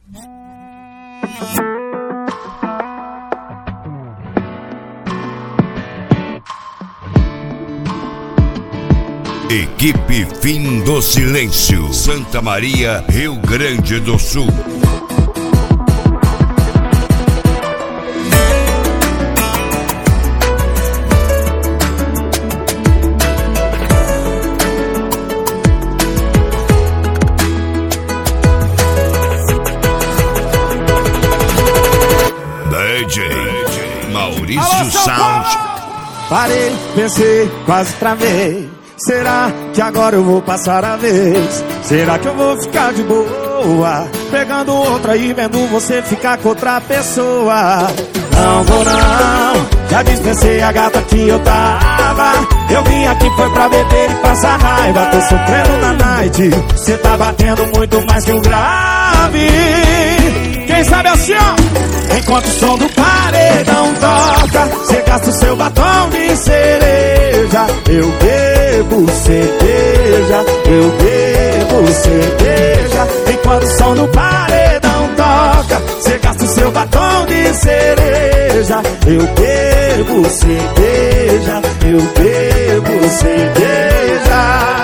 Equipe Fim do Silêncio, Santa Maria, Rio Grande do Sul. DJ Maurício Sound. Parei, pensei, quase travei. Será que agora eu vou passar a vez? Será que eu vou ficar de boa, pegando outra e vendo você ficar com outra pessoa? Não vou não, já dispensei a gata que eu tava. Eu vim aqui foi pra beber e passar raiva. Tô sofrendo na night, cê tá batendo muito mais que um grave. Quem sabe assim, ó? Enquanto o som do paredão toca, cê gasta o seu batom de cereja. Eu bebo cerveja, eu bebo cerveja. Enquanto o som do paredão toca, cê gasta o seu batom de cereja. Eu bebo cerveja, eu bebo cerveja.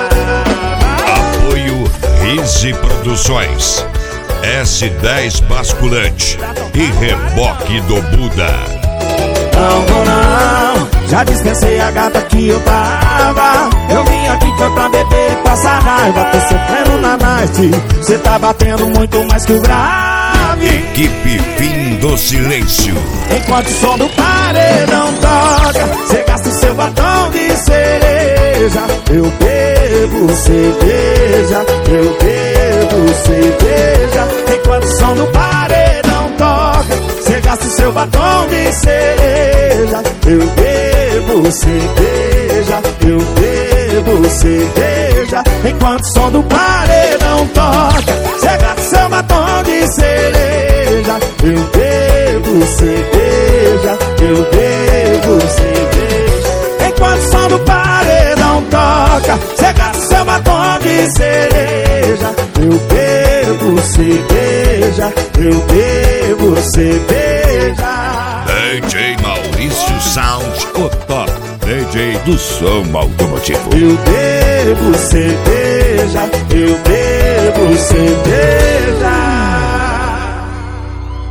Apoio Rizzi Produções, S10 Basculante e Reboque do Buda. Não vou não, já dispensei a gata que eu tava. Eu vim aqui foi pra beber e passar raiva. Tô sofrendo na night, cê tá batendo muito mais que o grave. Equipe Fim do Silêncio. Enquanto o som do paredão toca, cê gasta o seu batom de cereja. Eu bebo cerveja, eu bebo cerveja. Enquanto o som do paredão toca, cê gasta o seu batom de cereja. Eu bebo cerveja, eu bebo cerveja. Enquanto o som do paredão toca, cê gasta o seu batom de cereja. Eu bebo cerveja, eu bebo cerveja. Enquanto o som do paredão toca, cê gasta o seu batom de cereja. Eu bebo cerveja, eu bebo cerveja. DJ Maurício Sound, o top DJ do som automotivo. Eu bebo cerveja, eu bebo cerveja.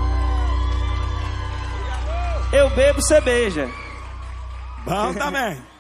Eu bebo cerveja. Bom também.